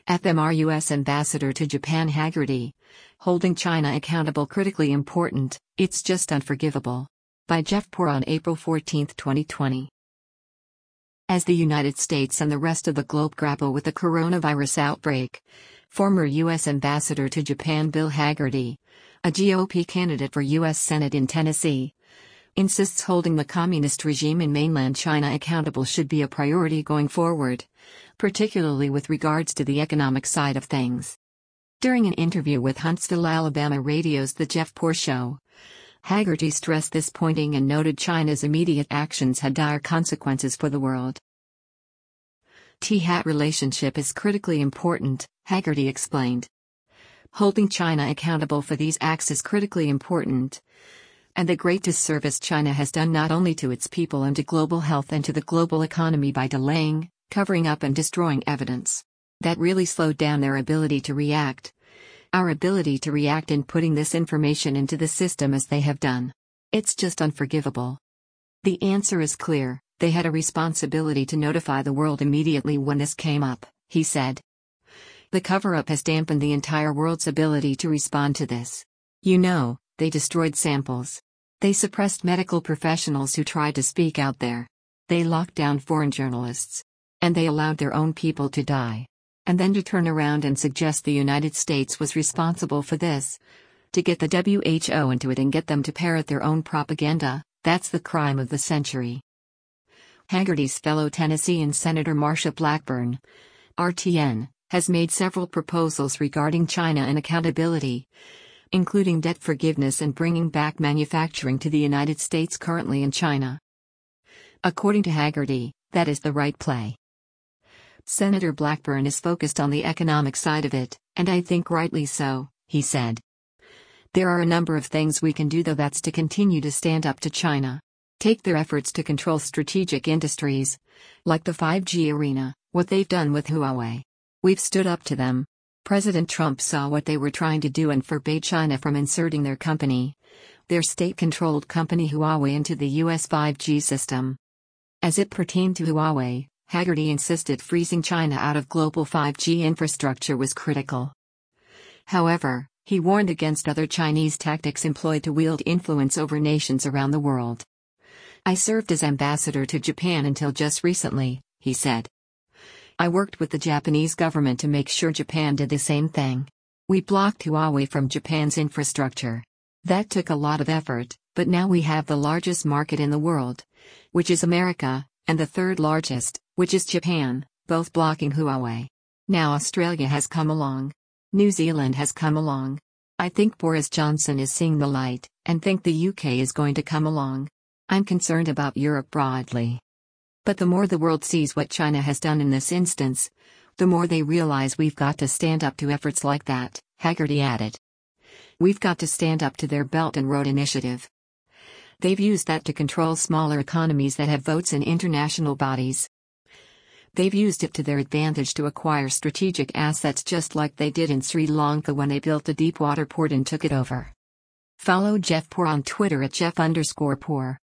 FMR U.S. Ambassador to Japan Haggerty. Holding China accountable critically important, it's just unforgivable. By Jeff Poor on April 14, 2020. As the United States and the rest of the globe grapple with the coronavirus outbreak, former U.S. Ambassador to Japan Bill Haggerty, a GOP candidate for U.S. Senate in Tennessee, insists holding the communist regime in mainland China accountable should be a priority going forward, particularly with regards to the economic side of things. During an interview with Huntsville, Alabama radio's The Jeff Poor Show, Haggerty stressed this, pointing and noted China's immediate actions had dire consequences for the world. T-hat relationship is critically important, Haggerty explained. Holding China accountable for these acts is critically important, and the great disservice China has done not only to its people and to global health and to the global economy by delaying, covering up and destroying evidence that really slowed down their ability to react. Our ability to react in putting this information into the system as they have done. It's just unforgivable. The answer is clear: they had a responsibility to notify the world immediately when this came up, he said. The cover-up has dampened the entire world's ability to respond to this. They destroyed samples. They suppressed medical professionals who tried to speak out there. They locked down foreign journalists. And they allowed their own people to die. And then to turn around and suggest the United States was responsible for this. To get the WHO into it and get them to parrot their own propaganda, that's the crime of the century. Haggerty's fellow Tennessean Senator Marsha Blackburn, RTN, has made several proposals regarding China and accountability, including debt forgiveness and bringing back manufacturing to the United States currently in China. According to Haggerty, that is the right play. Senator Blackburn is focused on the economic side of it, and I think rightly so, he said. There are a number of things we can do, though. That's to continue to stand up to China. Take their efforts to control strategic industries, like the 5G arena, what they've done with Huawei. We've stood up to them. President Trump saw what they were trying to do and forbade China from inserting their state-controlled company Huawei into the US 5G system. As it pertained to Huawei, Haggerty insisted freezing China out of global 5G infrastructure was critical. However, he warned against other Chinese tactics employed to wield influence over nations around the world. I served as ambassador to Japan until just recently, he said. I worked with the Japanese government to make sure Japan did the same thing. We blocked Huawei from Japan's infrastructure. That took a lot of effort, but now we have the largest market in the world, which is America, and the third largest, which is Japan, both blocking Huawei. Now Australia has come along. New Zealand has come along. I think Boris Johnson is seeing the light, and think the UK is going to come along. I'm concerned about Europe broadly. But the more the world sees what China has done in this instance, the more they realize we've got to stand up to efforts like that, Haggerty added. We've got to stand up to their Belt and Road Initiative. They've used that to control smaller economies that have votes in international bodies. They've used it to their advantage to acquire strategic assets, just like they did in Sri Lanka when they built the Deepwater port and took it over. Follow Jeff Poor on Twitter at Jeff_Poor.